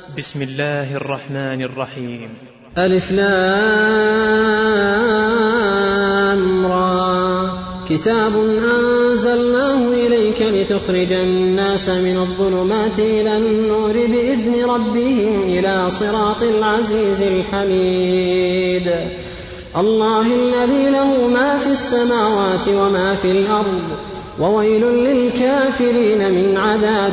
بسم الله الرحمن الرحيم. ألف لام را كتاب أنزلناه إليك لتخرج الناس من الظلمات إلى النور بإذن ربهم إلى صراط العزيز الحميد الله الذي له ما في السماوات وما في الأرض وويل للكافرين من عذاب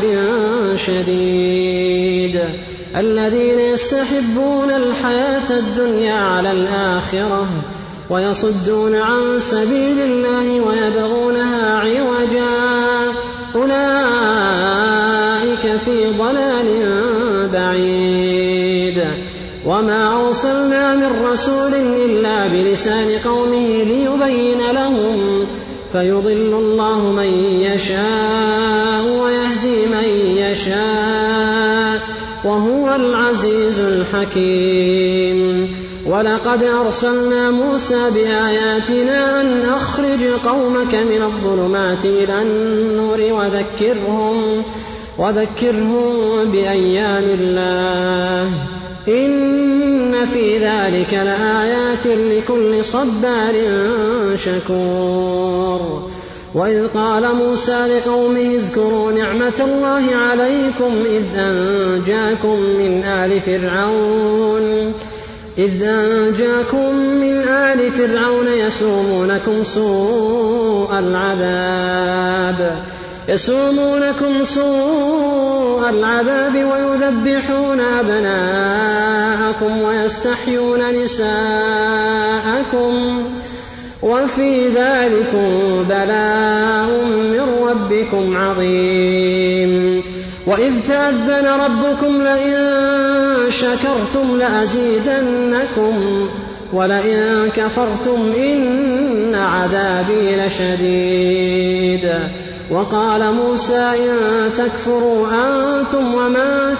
شديد الذين يستحبون الحياة الدنيا على الآخرة ويصدون عن سبيل الله ويبغونها عوجا أولئك في ضلال بعيد وما أرسلنا من رسول إلا بلسان قومه ليبين لهم فيضل الله من يشاء ويهدي من يشاء وهو العزيز الحكيم ولقد أرسلنا موسى بآياتنا أن أخرج قومك من الظلمات إلى النور وذكرهم بأيام الله إن في ذلك لآيات لكل صبار شكور وإذ قال موسى لقومه اذكروا نعمة الله عليكم إذ أنجاكم من آل فرعون يسومونكم سوء العذاب ويذبحون أبناءكم ويستحيون نساءكم وفي ذلكم بلاء من ربكم عظيم وإذ تأذن ربكم لئن شكرتم لأزيدنكم ولئن كفرتم إن عذابي لشديد وقال موسى إن تكفروا أنتم ومن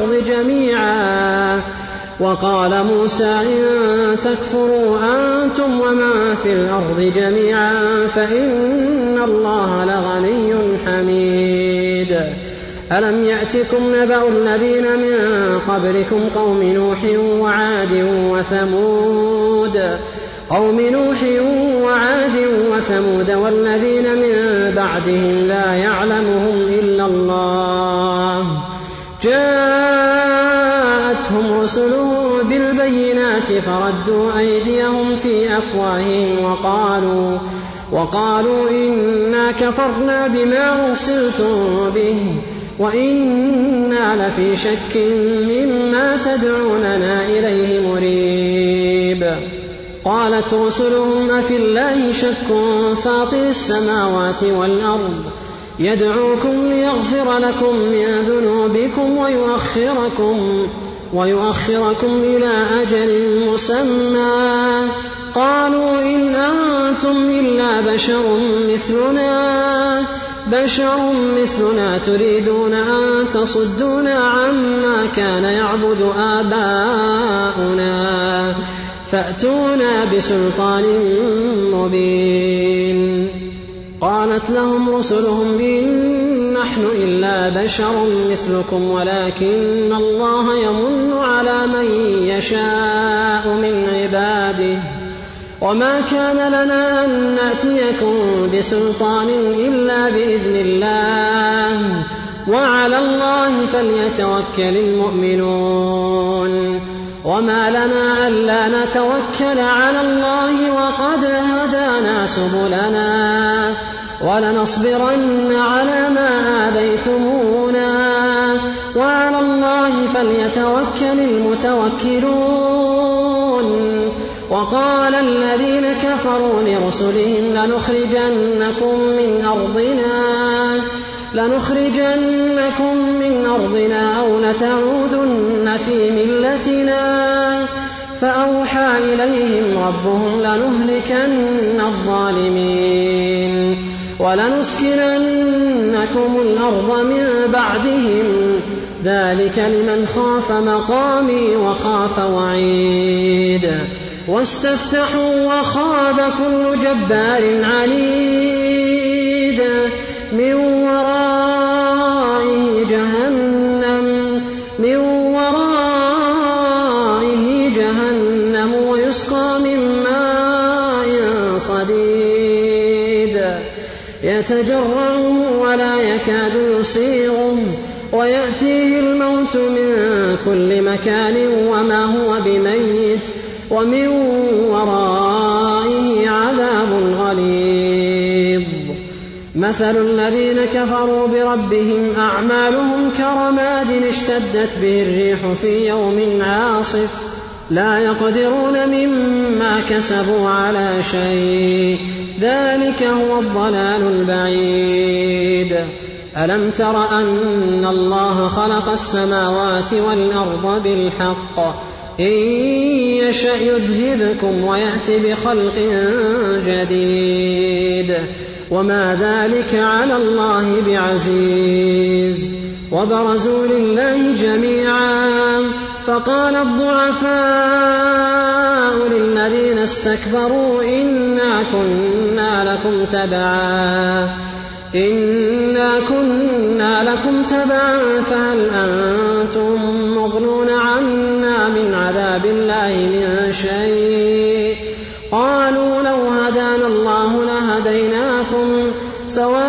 في الأرض جميعا فإن الله لغني حميد ألم يأتكم نبأ الذين من قبلكم قوم نوح وعاد والذين من بعدهم لا يعلمهم إلا الله جاءتهم رسلهم بالبينات فردوا أيديهم في أفواههم وقالوا إنا كفرنا بما أرسلتم به وإنا لفي شك مما تدعوننا إليه مريب قالت رسلهم أفي الله شك فاطر السماوات والأرض يدعوكم ليغفر لكم من ذنوبكم ويؤخركم إلى أجل مسمى قالوا إن أنتم إلا بشر مثلنا تريدون أن تصدونا عما كان يعبد آباؤنا فأتونا بسلطان مبين قالت لهم رسلهم إن نحن إلا بشر مثلكم ولكن الله يمن على من يشاء من عباده وما كان لنا أن نأتيكم بسلطان إلا بإذن الله وعلى الله فليتوكل المؤمنون وما لنا ألا نتوكل على الله وقد هدانا سبلنا ولنصبرن على ما آذيتمونا وعلى الله فليتوكل المتوكلون وقال الذين كفروا لرسلهم لنخرجنكم من أرضنا أو لتعودن في ملتنا فأوحى إليهم ربهم لنهلكن الظالمين ولنسكننكم الأرض من بعدهم ذلك لمن خاف مقامي وخاف وعيد واستفتحوا وخاب كل جبار عنيد من ورائه ورائه جهنم ويسقى من ماء صديد يتجرعه ولا يكاد يسيغه ويأتيه الموت من كل مكان وما هو بميت ومن ورائه عذاب غليظ. مثل الذين كفروا بربهم أعمالهم كرماد اشتدت به الريح في يوم عاصف لا يقدرون مما كسبوا على شيء ذلك هو الضلال البعيد. ألم تر أن الله خلق السماوات والأرض بالحق إن يشأ يذهبكم ويأتي بخلق جديد وما ذلك على الله بعزيز. وبرزوا لله جميعا فقال الضعفاء للذين استكبروا إنا كنا لكم تبعا فهل أنتم مغنون عنا من عذاب الله من شيء. قالوا لو هدانا الله لهديناكم سواء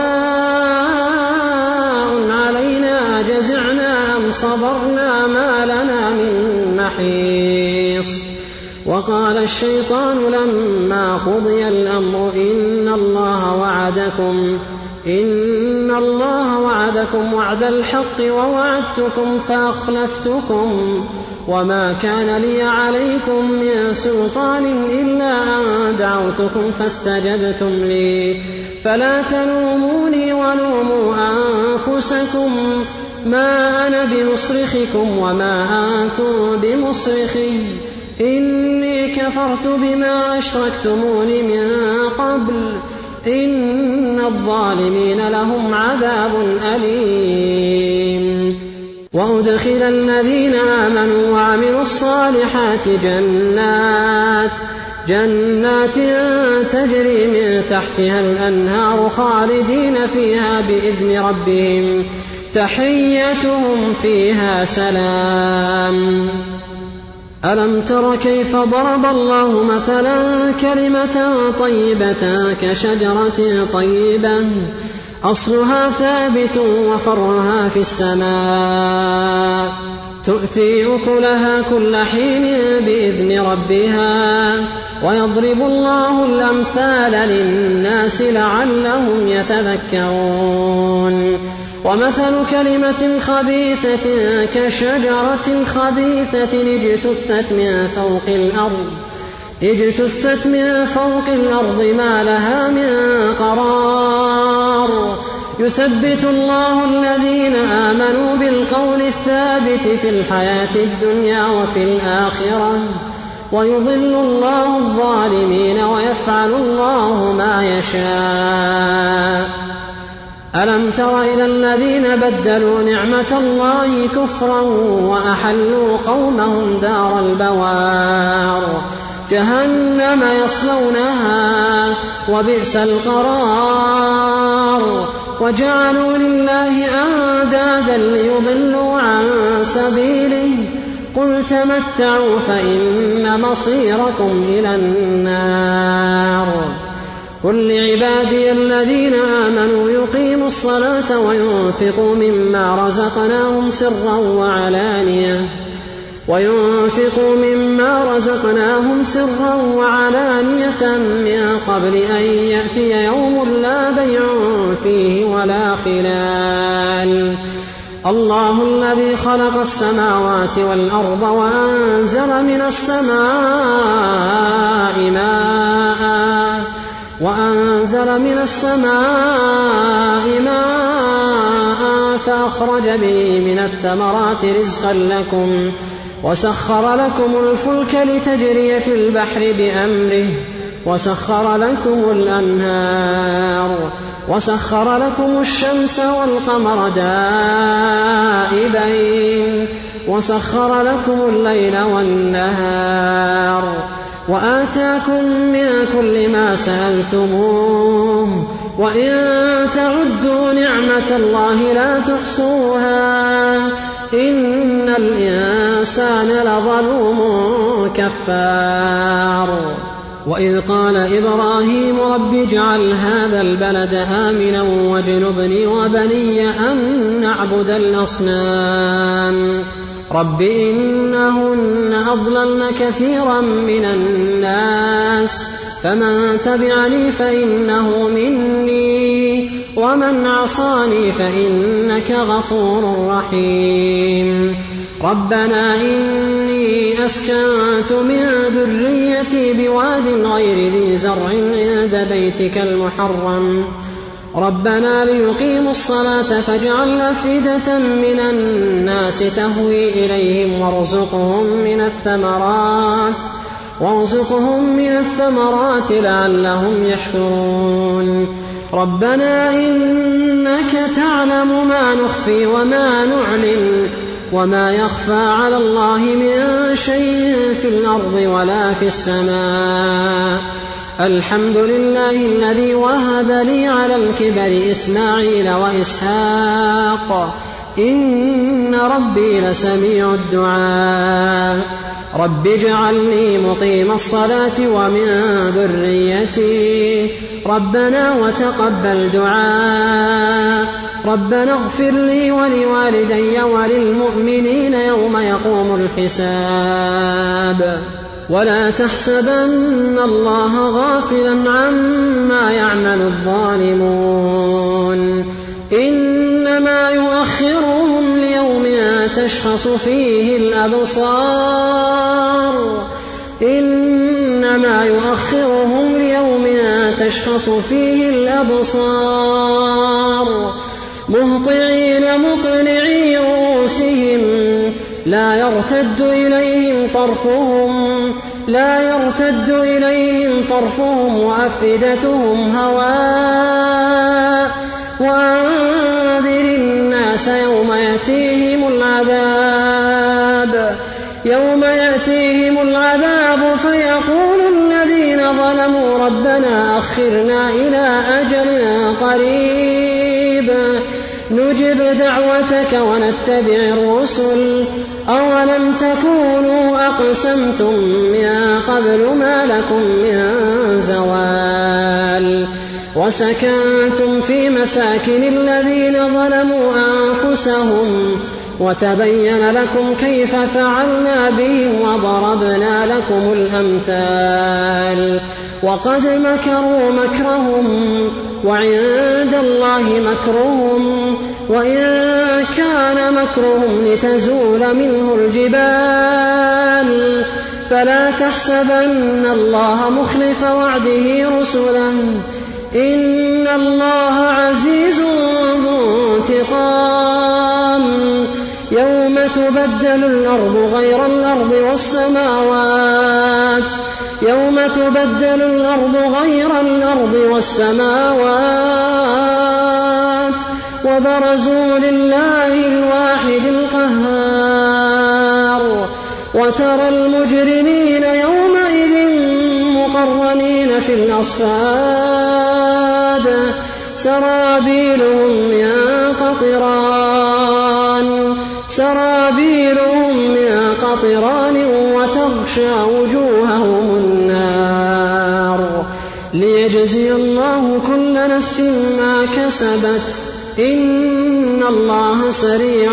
علينا أجزعنا أم صبرنا ما لنا من محيص. وقال الشيطان لما قضي الأمر إن الله وعدكم وعد الحق ووعدتكم فأخلفتكم وما كان لي عليكم من سلطان إلا أن دعوتكم فاستجبتم لي فلا تلوموني ولوموا أنفسكم ما أنا بمصرخكم وما أنتم بمصرخي إني كفرت بما أشركتمون من قبل إن الظالمين لهم عذاب أليم. وأدخل الذين آمنوا وعملوا الصالحات جنات تجري من تحتها الأنهار خالدين فيها بإذن ربهم تحيتهم فيها سلام. ألم تر كيف ضرب الله مثلا كلمة طيبة كشجرة طيبة أصلها ثابت وفرعها في السماء تؤتي أكلها كل حين بإذن ربها ويضرب الله الأمثال للناس لعلهم يتذكرون. ومثل كلمة خبيثة كشجرة خبيثة اجتثت من فوق الأرض ما لها من قرار. يثبت الله الذين آمنوا بالقول الثابت في الحياة الدنيا وفي الآخرة ويضل الله الظالمين ويفعل الله ما يشاء. ألم تر إلى الذين بدلوا نعمة الله كفرا وأحلوا قومهم دار البوار جهنم يصلونها وبئس القرار. وجعلوا لله أندادا ليضلوا عن سبيله قل تمتعوا فإن مصيركم إلى النار. قل لعبادي الذين آمنوا يقيموا الصلاة وينفقوا مما رزقناهم سرا وعلانية من قبل أن يأتي يوم لا بيع فيه ولا خلال. الله الذي خلق السماوات والأرض وأنزل من السماء ماء فأخرج به من الثمرات رزقا لكم وسخر لكم الفلك لتجري في البحر بأمره وسخر لكم الأنهار وسخر لكم الشمس والقمر دائبين وسخر لكم الليل والنهار وآتاكم من كل ما سألتموه وإن تعدوا نعمة الله لا تحصوها إن الإنسان لظلوم كفار. وإذ قال إبراهيم رب اجعل هذا البلد آمنا واجنبني وبني أن نعبد الأصنام رب إنهن أضللن كثيرا من الناس فمن تبعني فإنه مني ومن عصاني فإنك غفور رحيم. ربنا إني أسكنت من ذريتي بواد غير ذي زرع عند بيتك المحرم ربنا ليقيموا الصلاة فاجعل أفئدة من الناس تهوي إليهم وارزقهم من الثمرات لعلهم يشكرون. ربنا إنك تعلم ما نخفي وما نعلن وما يخفى على الله من شيء في الأرض ولا في السماء. الحمد لله الذي وهب لي على الكبر إسماعيل وإسحاق إن ربي لسميع الدعاء. رب اجعلني مقيم الصلاة ومن ذريتي ربنا وتقبل دعاء. ربنا اغفر لي ولوالدي وللمؤمنين يوم يقوم الحساب. ولا تحسبن الله غافلا عما يعمل الظالمون إنما يؤخرهم ليوم تشخص فيه الأبصار مهطعين مقنعي رؤوسهم لا يرتد إليهم طرفهم وأفئدتهم هواء. وأنذر الناس يوم يأتيهم العذاب فيقول الذين ظلموا ربنا أخرنا إلى أجل قريب نجب دعوتك ونتبع الرسل أولم تكونوا أقسمتم من قبل ما لكم من زوال. وسكنتم في مساكن الذين ظلموا أنفسهم وتبين لكم كيف فعلنا بهم وضربنا لكم الأمثال. وقد مكروا مكرهم وعند الله مكرهم وإن كان مكرهم لتزول منه الجبال. فلا تحسبن الله مخلف وعده رسله إن الله عزيز ذو انتقام. يوم تبدل الأرض غير الأرض والسماوات وبرزوا لله الواحد القهار. وترى المجرمين يومئذ مقرنين في الأصفاد سرابيلهم من قطران وتغشى وجوههم النار ليجزي الله كل نفس ما كسبت إن الله سريع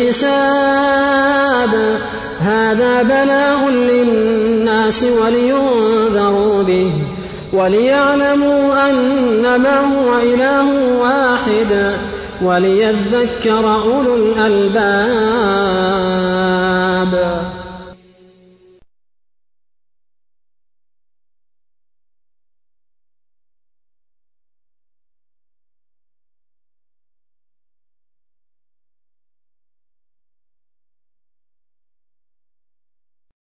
الحساب. هذا بلاغ للناس ولينذروا به وليعلموا أنما هو إله واحد وليذكر أولو الألباب.